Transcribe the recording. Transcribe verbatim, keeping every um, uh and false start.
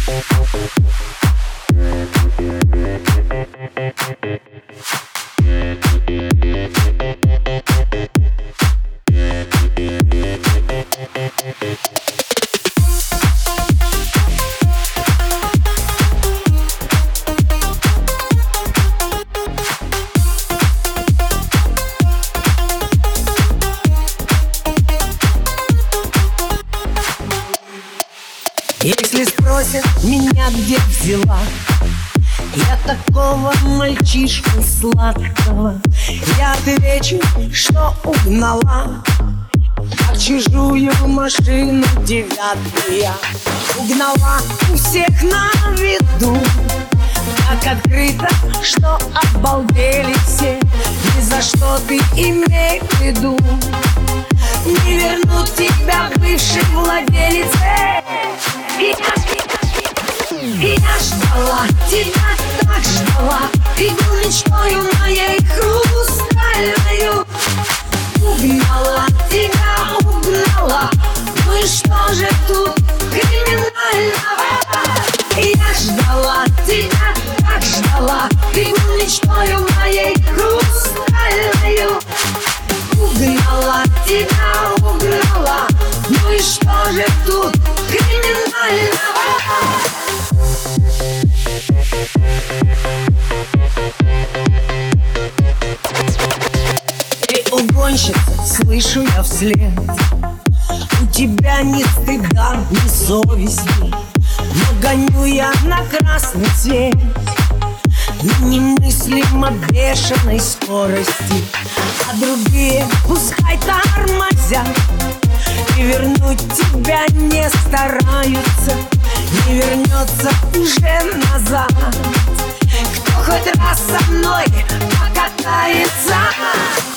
Если спросят меня, где взяла я такого мальчишку сладкого, я отвечу, что угнала, как чужую машину девятую я угнала у всех на виду. Так открыто, что обалдели все. Ни за что ты имей в виду не вернут тебя бывшей владелице. И я, и я ждала, тебя так ждала. Ты был мечтою моей хрустальною. Угнала, тебя угнала. Ну и что же тут криминального? И я ждала, тебя так ждала. Ты был мечтою моей хрустальною. Угнала, тебя угнала. Ну и что же тут криминального? Эй, угонщица, слышу я вслед, у тебя ни стыда, ни совести. Но гоню я на красный цвет на немыслимо бешеной скорости, а другие пускай тормозят и вернуть тебя не стараются. Не вернется уже назад, кто хоть раз со мной покатается.